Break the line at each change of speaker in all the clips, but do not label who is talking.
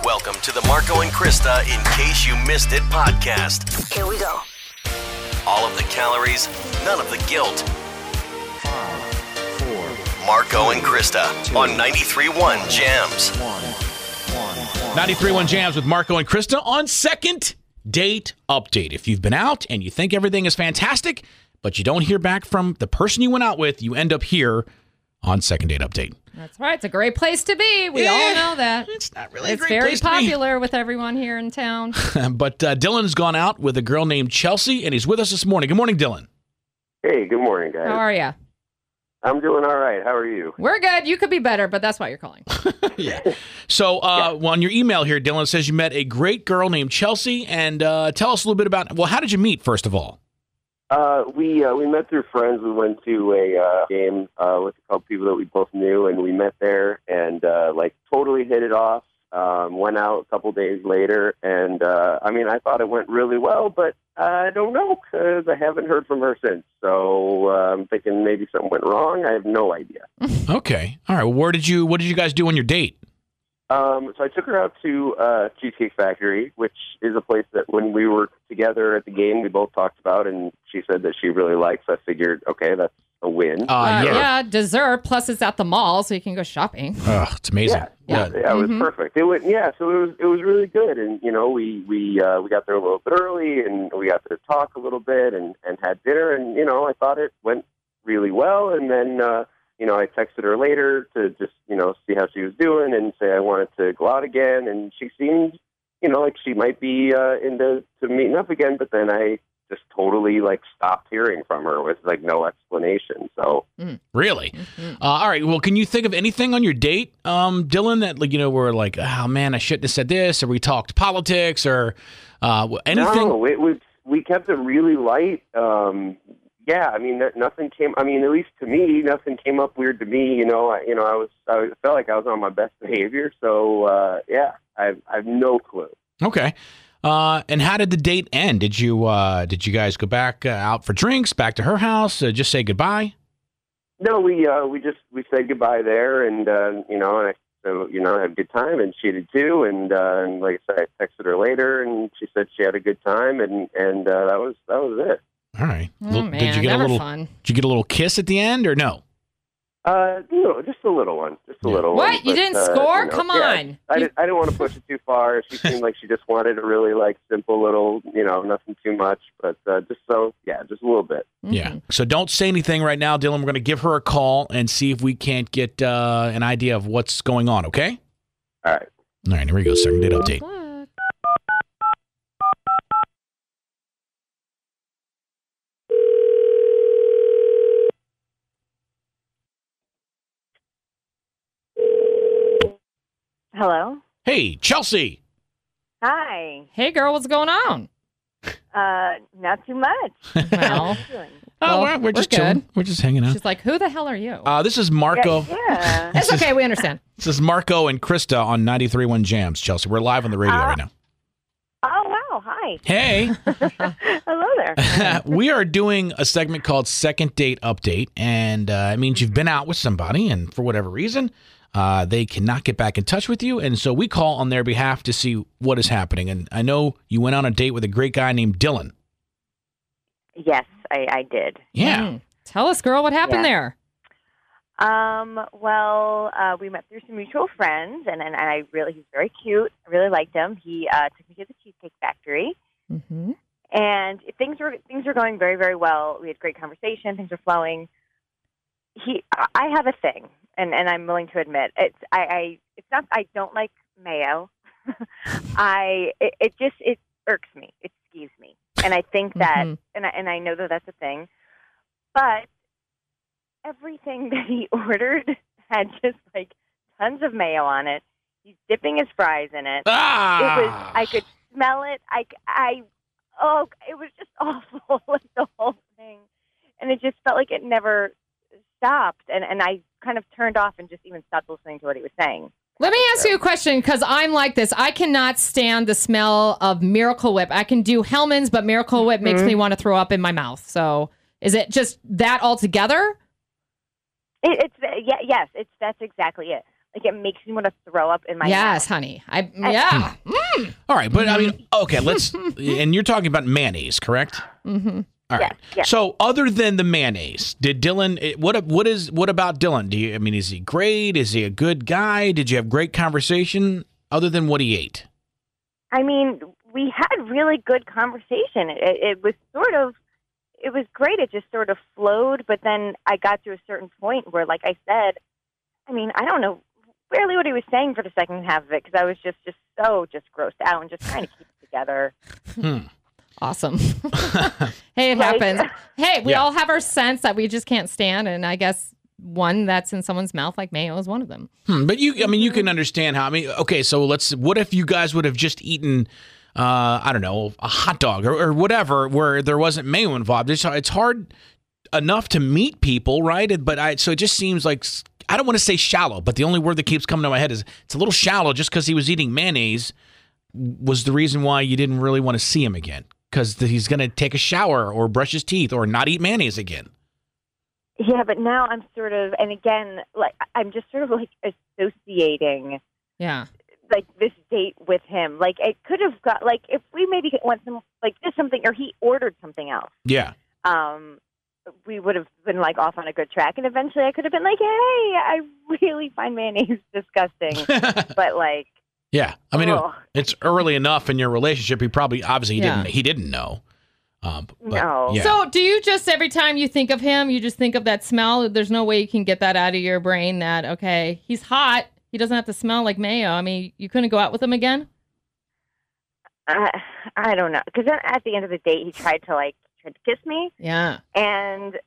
Welcome to the Marco and Krista In Case You Missed It podcast.
Here we go.
All of the calories, none of the guilt.
5, 4,
Marco and Krista on 93.1 Jams.
93.1 Jams with Marco and Krista on Second Date Update. If you've been out and you think everything is fantastic, but you don't hear back from the person you went out with, you end up here on Second Date Update.
That's right. It's a great place to be. We all know that.
It's not really a
It's
great
very
place to be.
popular with everyone here in town.
But Dylan's gone out with a girl named Chelsea, and he's with us this morning. Good morning, Dylan.
Hey, good morning, guys.
How are you?
I'm doing all right. How are you?
We're good. You could be better, but that's why you're calling.
Yeah. So well, on your email here, Dylan, it says you met a great girl named Chelsea, and tell us a little bit about, well, how did you meet, first of all?
We met through friends. We went to a game with a couple people that we both knew, and we met there and totally hit it off. Went out a couple days later, and I thought it went really well, but I don't know because I haven't heard from her since. So I'm thinking maybe something went wrong. I have no idea.
Okay. All right. Well, what did you guys do on your date?
So I took her out to Cheesecake Factory, which is a place that when we were together at the game, we both talked about, and she said that she really likes. I figured, okay, that's a win.
Yeah, dessert. Plus, it's at the mall, so you can go shopping.
Oh, it's amazing.
Yeah, it was perfect. So it was really good, and we got there a little bit early, and we got to talk a little bit, and had dinner, and I thought it went really well, and then. I texted her later to just, see how she was doing and say I wanted to go out again. And she seemed, like she might be into meeting up again. But then I just totally, stopped hearing from her with, no explanation. So.
Really? All right. Well, can you think of anything on your date, Dylan, that, were like, oh, man, I shouldn't have said this, or we talked politics, or anything?
No, we kept it really light. Yeah, nothing came. At least to me, nothing came up weird to me. I felt like I was on my best behavior. So, I have no clue.
Okay. And how did the date end? Did you guys go back out for drinks, back to her house, just say goodbye?
No, we said goodbye there, and and I had a good time, and she did too. And like I said, I texted her later, and she said she had a good time, and that was it.
All right.
Oh, man,
did you get
never fun.
Did you get a little kiss at the end or no?
No, just a little one. A little one.
What? You didn't score? Come on.
I didn't want to push it too far. She seemed like she just wanted a really simple little, nothing too much, but just a little bit.
Yeah. So don't say anything right now, Dylan. We're going to give her a call and see if we can't get an idea of what's going on, okay?
All right.
All right, here we go. Second date update.
Hello.
Hey, Chelsea.
Hi.
Hey, girl, what's going on?
Not too much.
Well,
We're just
good.
chilling. We're just hanging out.
She's like, who the hell are you?
This is Marco.
Yeah.
It's okay. We understand.
This is Marco and Krista on 93.1 Jams, Chelsea. We're live on the radio right now.
Oh, wow. Hi.
Hey.
Hello there.
We are doing a segment called Second Date Update, and it means you've been out with somebody, and for whatever reason, they cannot get back in touch with you, and so we call on their behalf to see what is happening. And I know you went on a date with a great guy named Dylan.
Yes, I did.
Yeah.
Tell us, girl, what happened there?
We met through some mutual friends, and he's very cute. I really liked him. He took me to the Cheesecake Factory, and things were going very, very well. We had great conversation. Things were flowing. I have a thing, and I'm willing to admit it's not. I don't like mayo. It irks me. It skeeves me, and I think that, and I know that that's a thing, but. Everything that he ordered had just tons of mayo on it. He's dipping his fries in it. I could smell it. It was just awful, the whole thing. And it just felt like it never stopped. And I kind of turned off and just even stopped listening to what he was saying.
Let me ask you a question, because I'm like this. I cannot stand the smell of Miracle Whip. I can do Hellmann's, but Miracle Whip makes me want to throw up in my mouth. So is it just that altogether?
Yes, that's exactly it. Like, it makes me want to throw up in my
Yes,
mouth.
honey. Yeah.
All right, but I mean, okay, let's. And you're talking about mayonnaise, correct?
Mm-hmm.
All right.
Yes.
So, other than the mayonnaise, did Dylan? What about Dylan? Is he great? Is he a good guy? Did you have great conversation other than what he ate?
I mean, we had really good conversation. It was it was great. It just sort of flowed, but then I got to a certain point where, like I said, I mean, I don't know barely what he was saying for the second half of it because I was just so grossed out and just trying to keep it together.
Awesome. Hey, it happens. Hey, we all have our scents that we just can't stand, and I guess one that's in someone's mouth, like mayo, is one of them.
But you can understand how. I mean, okay, so what if you guys would have just eaten, I don't know, a hot dog or whatever, where there wasn't mayo involved? It's hard enough to meet people, right? So it just seems like, I don't want to say shallow, but the only word that keeps coming to my head is it's a little shallow. Just because he was eating mayonnaise was the reason why you didn't really want to see him again. Because he's going to take a shower or brush his teeth or not eat mayonnaise again.
Yeah, but now I'm sort of, and again, like I'm just sort of like associating, like this date with him. Like it could have got, like if we maybe went some, like did something, or he ordered something else.
Yeah.
We would have been like off on a good track, and eventually I could have been like, hey, I really find mayonnaise disgusting, but like.
Yeah, I mean, it's early enough in your relationship. He didn't know.
No.
Yeah.
So do you just, every time you think of him, you just think of that smell? There's no way you can get that out of your brain that, okay, he's hot. He doesn't have to smell like mayo. I mean, you couldn't go out with him again?
I don't know. Because then at the end of the date, he tried to kiss me.
Yeah.
And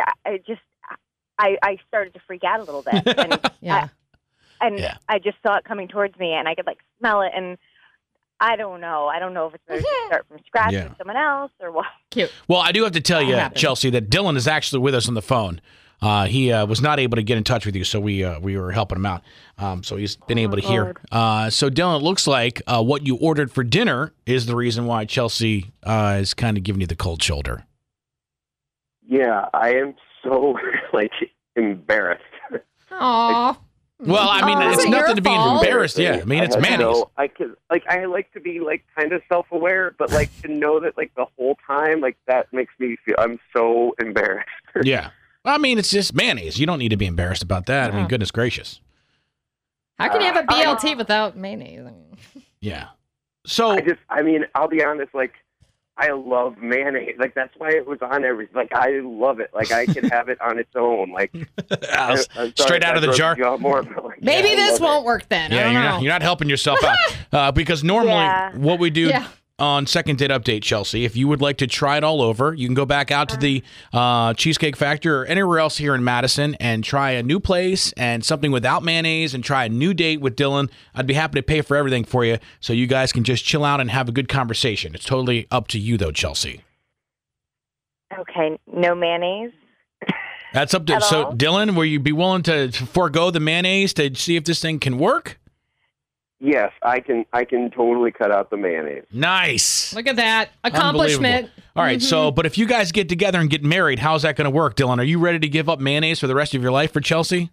I started to freak out a little bit. And I just saw it coming towards me, and I could smell it, and I don't know. I don't know if it's better to start from scratch with someone else or what.
Cute.
Well, I do have to tell you, Chelsea, that Dylan is actually with us on the phone. He was not able to get in touch with you, so we were helping him out. So he's been able to hear. So Dylan, it looks like what you ordered for dinner is the reason why Chelsea is kind of giving you the cold shoulder.
Yeah, I am so embarrassed.
Aww.
Well, I mean, it's nothing to be embarrassed. Yeah, I mean, it's mayonnaise.
I like to be kind of self-aware, but to know that the whole time that makes me feel I'm so embarrassed.
Yeah, I mean, it's just mayonnaise. You don't need to be embarrassed about that. I mean, goodness gracious.
How can you have a BLT without mayonnaise?
Yeah. So
I'll be honest. I love mayonnaise. That's why it was on everything. I love it. I could have it on its own.
Straight out of the jar.
Maybe this won't work then.
Yeah, you're not helping yourself out. Because normally what we do on Second Date Update, Chelsea, if you would like to try it all over, you can go back out to the Cheesecake Factory or anywhere else here in Madison and try a new place and something without mayonnaise and try a new date with Dylan. I'd be happy to pay for everything for you so you guys can just chill out and have a good conversation. It's totally up to you, though, Chelsea.
Okay, no mayonnaise?
That's up to So, Dylan, will you be willing to forego the mayonnaise to see if this thing can work?
Yes, I can totally cut out the mayonnaise.
Nice.
Look at that. Accomplishment.
All right, so, but if you guys get together and get married, how's that going to work, Dylan? Are you ready to give up mayonnaise for the rest of your life for Chelsea?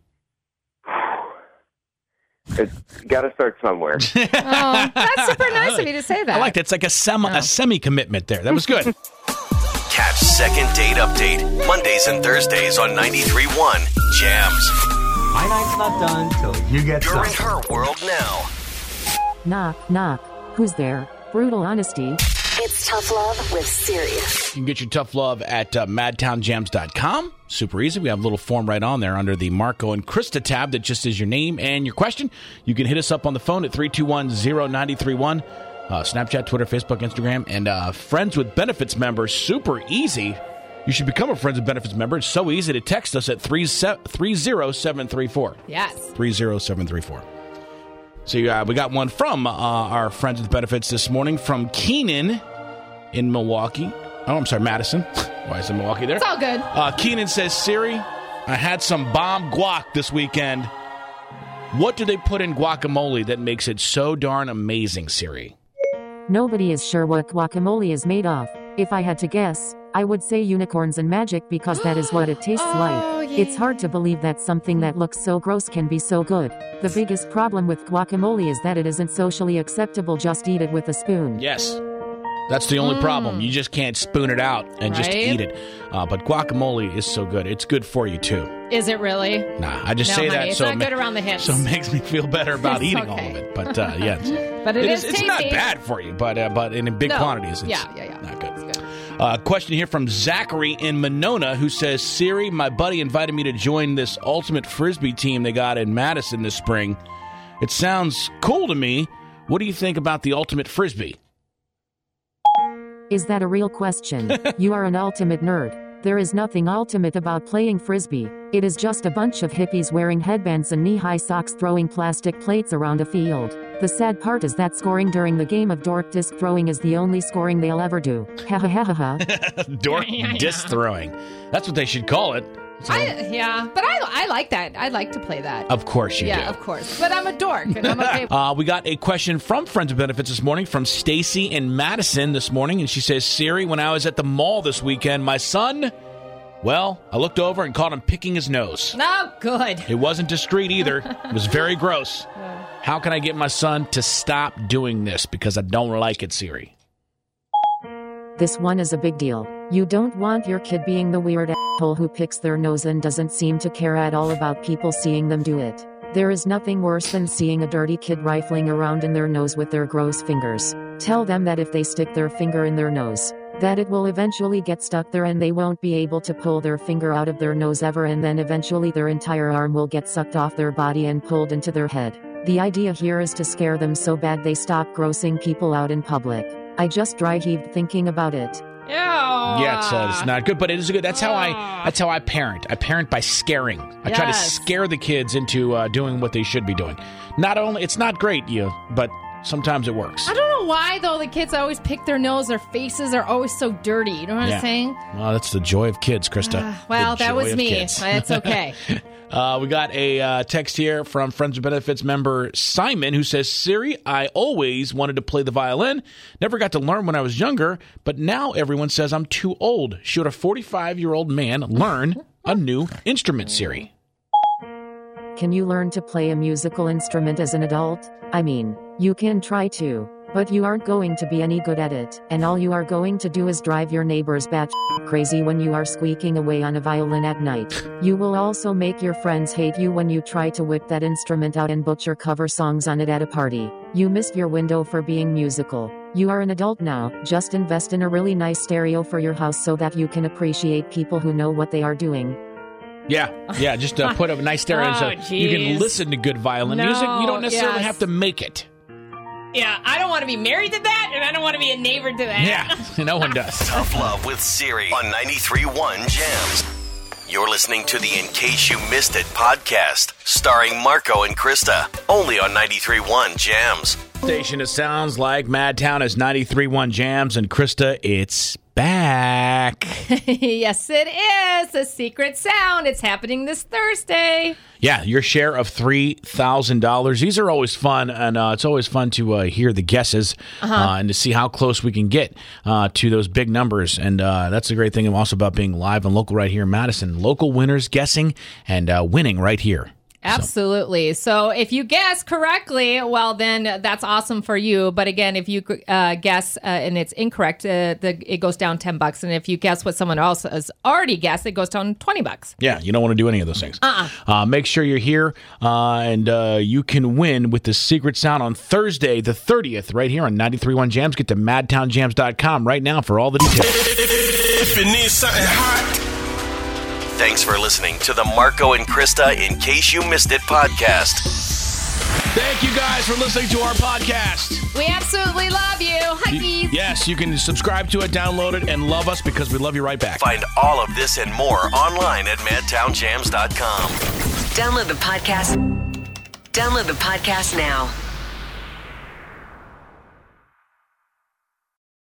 It's got to start somewhere.
That's super nice of you to say that.
I like that. It's like a semi-commitment there. That was good.
Catch Second Date Update Mondays and Thursdays on 93.1 Jams.
My night's not done till you get
You're in
some.
her world now.
Knock, knock. Who's there? Brutal honesty.
It's Tough Love with Sirius.
You can get your tough love at madtownjams.com. Super easy. We have a little form right on there under the Marco and Krista tab that just is your name and your question. You can hit us up on the phone at 321-0931. Snapchat, Twitter, Facebook, Instagram, and Friends with Benefits members. Super easy. You should become a Friends with Benefits member. It's so easy to text us at 30734.
Yes.
30734. So we got one from our Friends with Benefits this morning from Keenan in Milwaukee. Oh, I'm sorry, Madison. Why is it Milwaukee there?
It's all good.
Keenan says, Siri, I had some bomb guac this weekend. What do they put in guacamole that makes it so darn amazing, Siri?
Nobody is sure what guacamole is made of. If I had to guess, I would say unicorns and magic because that is what it tastes like.
Yeah.
It's hard to believe that something that looks so gross can be so good. The biggest problem with guacamole is that it isn't socially acceptable. Just eat it with a spoon.
Yes. That's the only problem. You just can't spoon it out and just eat it. But guacamole is so good. It's good for you, too.
Is it really?
Nah, I just
No,
say
honey,
that
it's
so
not good around the hips.
So it makes me feel better about
It's
eating
okay.
all of it. But yeah,
But it is
it's not
tasty.
bad for you. But in big quantities, it's not good.
It's good.
Question here from Zachary in Monona, who says, Siri, my buddy invited me to join this ultimate Frisbee team they got in Madison this spring. It sounds cool to me. What do you think about the ultimate Frisbee?
Is that a real question? You are an ultimate nerd. There is nothing ultimate about playing Frisbee. It is just a bunch of hippies wearing headbands and knee-high socks throwing plastic plates around a field. The sad part is that scoring during the game of dork disc throwing is the only scoring they'll ever do. Ha ha ha ha ha.
Dork disc throwing. That's what they should call it.
But I like that. I like to play that.
Of course you do.
Yeah, of course. But I'm a dork, and I'm okay.
We got a question from Friends of Benefits this morning from Stacy in Madison this morning, and she says, Siri, when I was at the mall this weekend, my son, well, I looked over and caught him picking his nose.
Oh, good.
It wasn't discreet either. It was very gross. How can I get my son to stop doing this? Because I don't like it, Siri.
This one is a big deal. You don't want your kid being the weird asshole who picks their nose and doesn't seem to care at all about people seeing them do it. There is nothing worse than seeing a dirty kid rifling around in their nose with their gross fingers. Tell them that if they stick their finger in their nose, that it will eventually get stuck there and they won't be able to pull their finger out of their nose ever, and then eventually their entire arm will get sucked off their body and pulled into their head. The idea here is to scare them so bad they stop grossing people out in public. I just dry heaved thinking about it.
Yeah, it's not good, but it is good. That's how I parent. I parent by scaring. I try to scare the kids into doing what they should be doing. It's not great, but sometimes it works.
I don't know why, though, the kids always pick their nose. Their faces are always so dirty. You know what I'm saying?
Well, that's the joy of kids, Krista.
Well,
The
that was
joy of
me.
kids.
It's okay.
We got a text here from Friends of Benefits member Simon, who says, Siri, I always wanted to play the violin. Never got to learn when I was younger, but now everyone says I'm too old. Should a 45-year-old man learn a new instrument, Siri?
Can you learn to play a musical instrument as an adult? I mean, you can try to, but you aren't going to be any good at it, and all you are going to do is drive your neighbors batshit crazy when you are squeaking away on a violin at night. You will also make your friends hate you when you try to whip that instrument out and butcher cover songs on it at a party. You missed your window for being musical. You are an adult now. Just invest in a really nice stereo for your house so that you can appreciate people who know what they are doing.
Yeah, just put a nice stereo so you can listen to good violin music. You don't necessarily have to make it.
Yeah, I don't want to be married to that, and I don't want to be a neighbor to that.
Yeah, no one does.
Tough Love with Siri on 93.1 Jams. You're listening to the In Case You Missed It podcast, starring Marco and Krista, only on 93.1 Jams.
Station, it sounds like Madtown is 93.1 Jams, and Krista, it's back.
Yes, it is. A secret sound. It's happening this Thursday.
Yeah, your share of $3,000. These are always fun, and it's always fun to hear the guesses and to see how close we can get to those big numbers. And that's the great thing also about being live and local right here in Madison. Local winners guessing and winning right here.
Absolutely. So if you guess correctly, well, then that's awesome for you. But again, if you guess and it's incorrect, it goes down $10. And if you guess what someone else has already guessed, it goes down $20.
Yeah, you don't want to do any of those things. Make sure you're here and you can win with the secret sound on Thursday, the 30th, right here on 93.1 Jams. Get to madtownjams.com right now for all the details.
If you need something hot.
Thanks for listening to the Marco and Krista In Case You Missed It podcast.
Thank you guys for listening to our podcast.
We absolutely love you. Huggies.
Yes, you can subscribe to it, download it, and love us because we love you right back.
Find all of this and more online at madtownjams.com.
Download the podcast now.